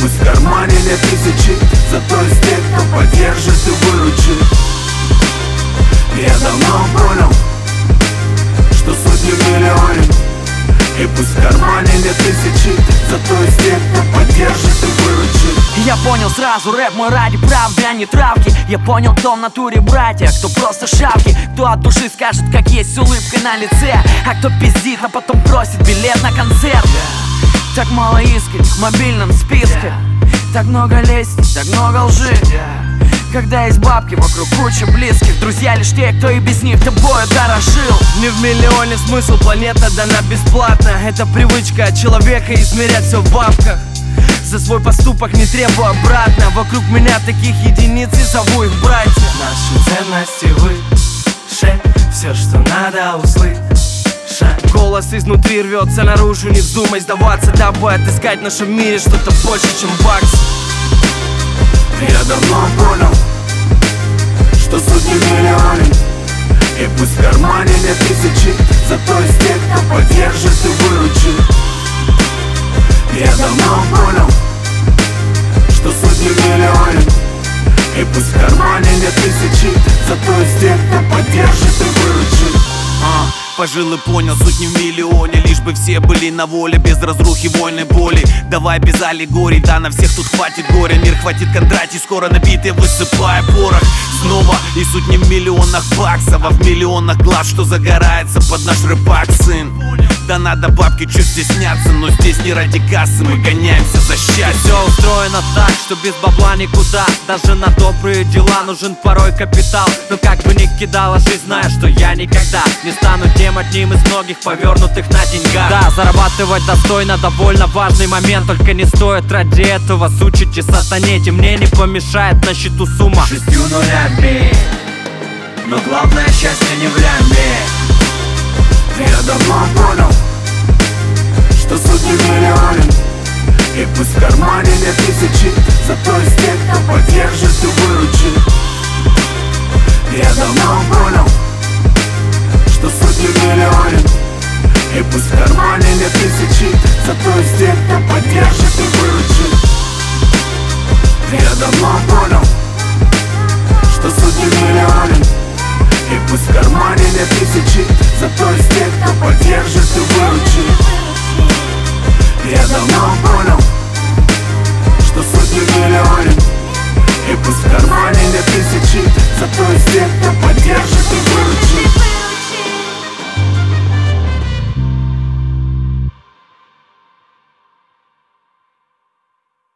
пусть в кармане нет тысячи, зато из тех, кто поддержит и выручит. Я давно понял, что сотни в миллионе, и пусть в кармане нет тысячи, зато из тех, кто поддержит и выручит. Я понял сразу, рэп мой ради правды, а не травки. Я понял, кто в натуре братья, кто просто шавки, кто от души скажет, как есть, с улыбкой на лице, а кто пиздит, а потом просит билет на концерт. Так мало искренних в мобильном списке, так много лести, так много лжи. Когда есть бабки, вокруг куча близких, друзья лишь те, кто и без них тобою дорожил. Не в миллионе смысл, планета дана бесплатно. Это привычка от человека измерять все в бабках. За свой поступок не требую обратно. Вокруг меня таких единиц и зову их братья. Наши ценности выше, все, что надо услышать. Голос изнутри рвется наружу, не вздумай сдаваться, дабы отыскать в нашем мире что-то больше, чем бакс. Я давно понял, что сотни в миллионе, и пусть в кармане нет тысячи, зато из тех, кто поддержит и выручит. Я давно понял, что сотни в миллионе, и пусть в кармане нет тысячи, зато из тех, кто поддержит и выручит. Пожил и понял, суть не в миллионе, лишь бы все были на воле, без разрухи, войны, боли. Давай без аллегорий, да на всех тут хватит горя. Мир хватит Кондратий, скоро набитый, высыпая порох. Снова и суть не в миллионах баксов, а в миллионах глаз, что загорается под наш рэпак, сын. Да надо бабки чуть стесняться, но здесь не ради кассы, мы гоняемся за счастье. Все устроено так, что без бабла никуда. Даже на добрые дела нужен порой капитал. Но как бы ни кидала жизнь, зная, что я никогда не стану тем одним из многих повернутых на деньгах. Да, зарабатывать достойно довольно важный момент, только не стоит ради этого сучить и сатанеть. И мне не помешает на счету сумма 6 нулями, но главное счастье не в ляме. Я давно понял, что сотни в миллионе, и пусть в кармане нет тысячи, зато из тех, кто поддержит и выручит. Я давно понял, что сотни в миллионе, и пусть в кармане нет тысячи, зато из тех, кто поддержит и выручит. Я давно понял, что сотни в миллионе, и пусть в кармане нет тысячи, зато из тех, кто поддержит и выручит. Я давно понял,